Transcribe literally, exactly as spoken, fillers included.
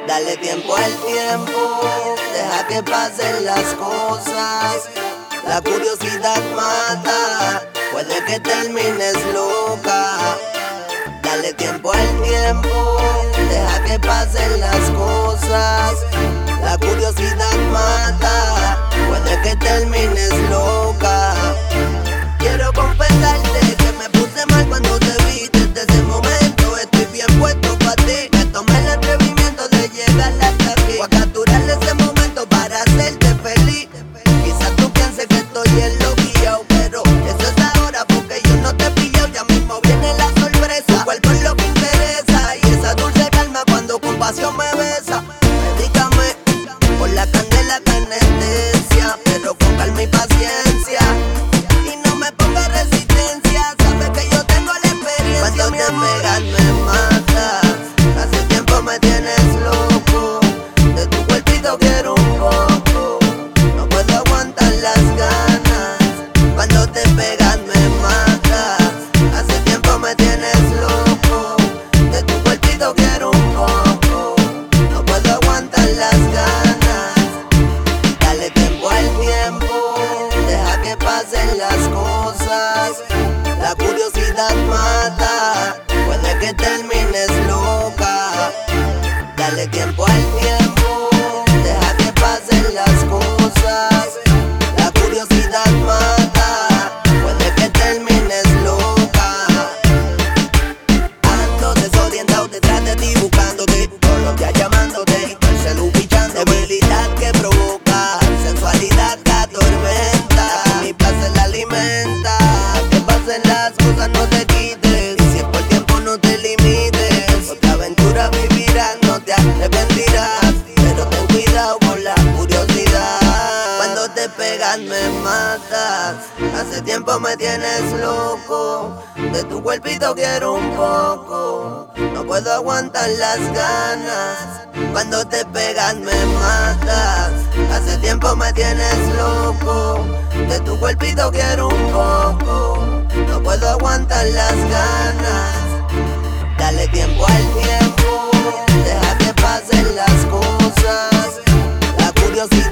Dale tiempo al tiempo, deja que pasen las cosas. La curiosidad mata, puede que termines loca. Dale tiempo al tiempo, deja que pasen las cosas. La curiosidad mata, puede que termines loca. Quiero confesarte que me puse mal cuando te vi. Desde ese momento estoy bien puesto pa' ti. Me tomé el atrevimiento de llegar hasta aquí. Voy a capturar ese momento para hacerte feliz. Quizás tú pienses que estoy en lo guiao, pero eso es ahora porque yo no te he pillado. Ya mismo viene la sorpresa. Tu cuerpo es lo que interesa y esa dulce calma cuando con pasión me besa. Medícame por la candela que anestesia, pero con calma y paciencia. Y no me ponga resistencia, sabes que yo tengo la experiencia. Cuando te pegas me matas, hace tiempo me tienes loco. De tu cuerpito quiero un poco, no puedo aguantar las ganas. Cuando te pegas me matas, hace tiempo me tienes loco. De tu cuerpito quiero un poco, no puedo aguantar las ganas. Dale tiempo al tiempo, deja que pasen las cosas. La curiosidad mata, puede que termines loca. Dale tiempo al tiempo, deja que pasen las cosas. La curiosidad mata, puede que termines loca. Ando desorientado detrás de ti buscándote, todos los días llamándote, el celu pichando. Debilidad que provoca, sensualidad que atormenta. Mi placer la alimenta, que pasen las cosas no te quites. Y si es por tiempo no te limites, otra aventura vivirás, no te arrepentirás. Pero ten cuidado con la curiosidad. Cuando te pegas me matas, hace tiempo me tienes loco. De tu cuerpito quiero un poco, no puedo aguantar las ganas. Cuando te pegas me matas, hace tiempo me tienes loco. De tu cuerpito quiero un poco, no puedo aguantar las ganas. Dale tiempo al tiempo, deja que pasen las cosas. La curiosidad